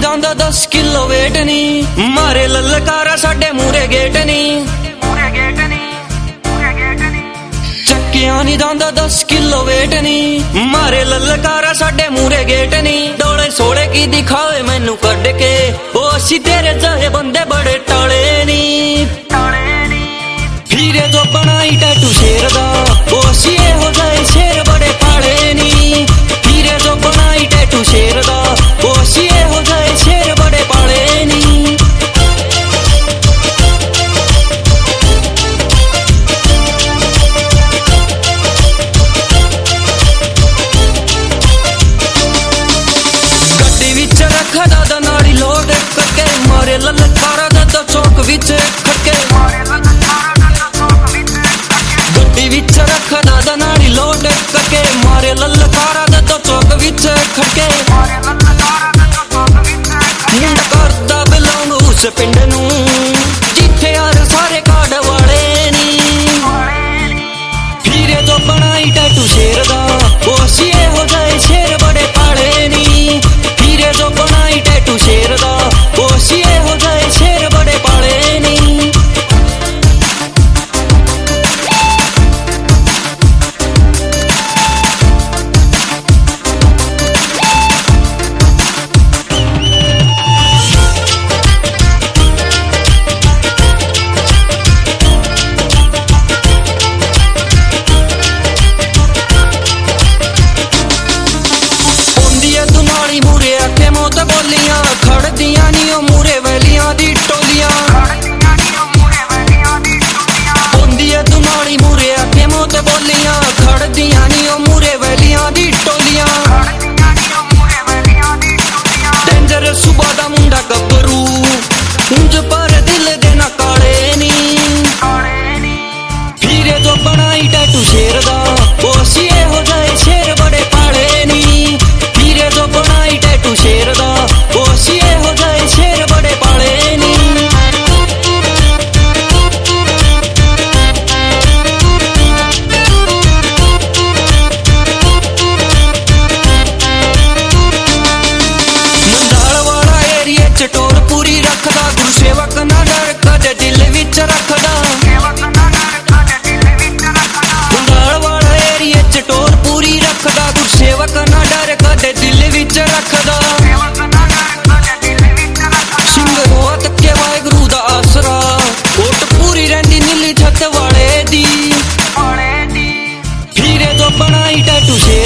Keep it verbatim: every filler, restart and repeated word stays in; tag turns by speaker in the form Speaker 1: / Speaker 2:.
Speaker 1: ਜਾਂਦਾ दस kilo weight नी मारे ललकारा साडे मूरे गेट नी चक्किया नी जांदा दस किलो वेट नी मारे ललकारा साडे मूरे गेट नी डोले सोले की दिखावे मैनू कड के ओ असी तेरे जहे बंदे बड़े टाले नी हीरे जो बनाई टैटू शेर दा ओ असी हो जाए शेर बड़े पाले नी हीरे जो बनाई टैटू शेर दा ओ असी हो जाए शेर बड़े पाले नी गड्डी विच रखदा दा नाड़ी लोड करके मारे ललकारा दा तो चौक विच खड़के गड्डी विच रखदा दा नाड़ी लोड करके मारे ललकारा दा तो चौक विच खड़के मुंडा करदा बिलोंग उस पिंड नू जिथे यार सारे काड वाले नी हीरे जो बनाई टैटू शेर दा ओ असी हो जाए शेर बड़े पाले नी हीरे जो बनाई टैटू शेर दा ओ असी हो जाए शेर बड़े पाले नी बोलियां खड़दियां नी ओ मूरे वैलियां दी टोलियां होंदी है दुनाली मूरे आखे मोत बोलियां खड़दियां नी ओ मूरे वैलियां दी टोलियां डेंजर सुबह दा मुंडा गब्बरू उंज पर दिल दे ना काले नी हीरे जो बनाई टैटू शेर दा ओ असी हो जाए शेर बड़े पाले नी हीरे जो बनाई टैटू शेर दा ओ असी हो जाए शेर बड़े पाले नी मंडाल वाला एरिया च टोर पूरी रखदा गुरु सेवक ना डर कदे दिल विच रखदा मंडाल वाला एरिया च टोर पूरी रखदा गुरु सेवक ना डर कदे दिल विच रखदा वाहेगुरु दा आसरा कोट पूरी रहिंदी नीली छत वाले दी हीरे जो बनाई टैटू शेर